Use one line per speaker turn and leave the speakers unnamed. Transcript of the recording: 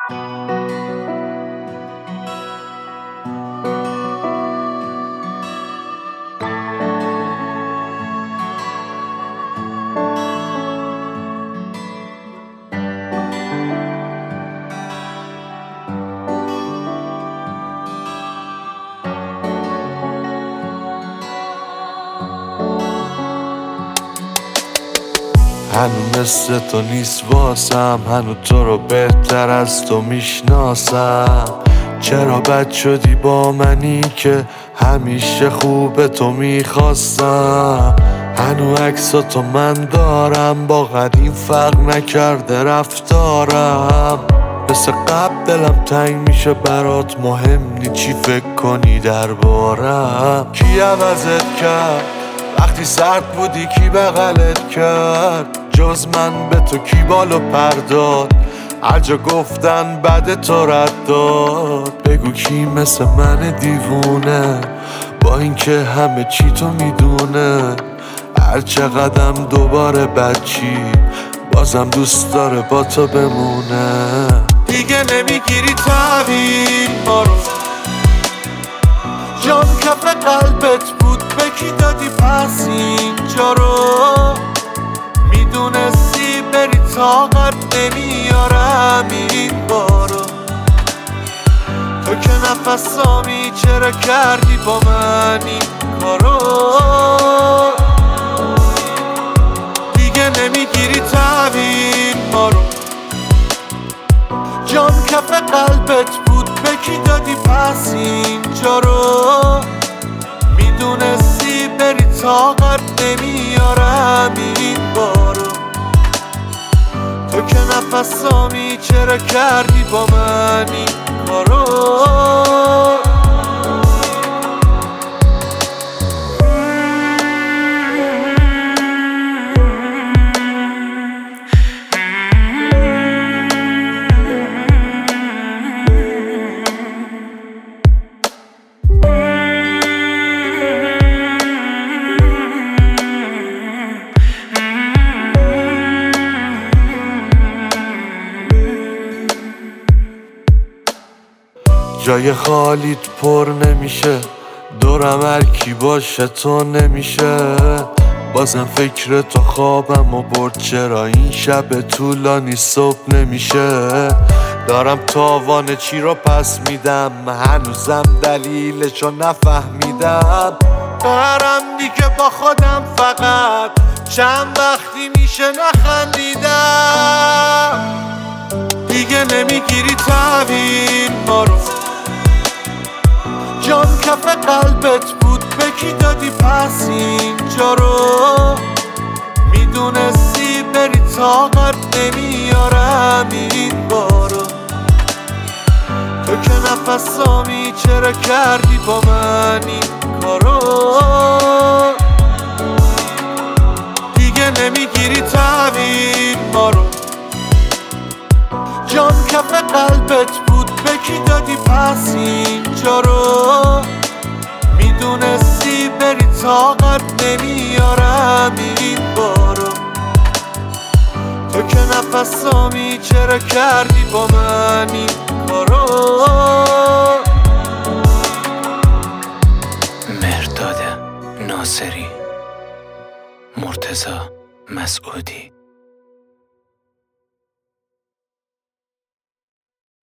هنو مثل تو نیست واسم، هنو تو رو بهتر از تو میشناسم. چرا بد شدی با منی که همیشه خوب تو میخواستم؟ هنو عکساتو من دارم، با قدیم فرق نکرده رفتارم. مثل قبل دلم تنگ میشه برات، مهم نی چی فکر کنی دربارم. کی عوضت کرد وقتی سرد بودی؟ کی بغلت کرد جز من؟ به تو کی بالو پرداد؟ هر جا گفتن بعد تو رد داد. بگو کی مثل من دیوونه، با اینکه همه چی تو میدونه. هر چقدرم دوباره بچی، بازم دوست داره با تو بمونه. دیگه نمیگیری تحویل ما رو، جان کف قلبت بود به کی دادی پس اینجا رو؟ میدونستی بری طاقت نمیارم این بارو. تو که نفسامی چرا کردی با من این کارو؟ دیگه نمیگیری تحویل ما رو، جان کف قلبت بود به کی دادی پس اینجا رو؟ میدونستی بری طاقت نمیارم این بارو. تو که نفسامی چرا کردی با من این کارو؟ جای خالیت پر نمیشه، دورم هر کی باشه تو نمیشه. بازم فکر تو خوابم و برد، چرا این شب طولانی صبح نمیشه؟ دارم تاوان چی رو پس میدم، هنوزم دلیلشو نفهمیدم. قهرم دیگه با خودم فقط، چند وقتی میشه نخندیدم. دیگه نمیگیری تحویل ما رو، جان کف قلبت بود به کی دادی پس اینجا رو؟ میدونستی بری طاقت نمیارم این بارو. تو که نفسامی چرا کردی با من این کارو؟ دیگه نمیگیری تحویل ما رو، جان کف قلبت بود به کی دادی پس اینجا رو؟ میدونستی بری طاقت نمیارم این بارو. تو که نفسامی چرا کردی با من این کارو؟
مرداد ناصری، مرتضی مسعودی.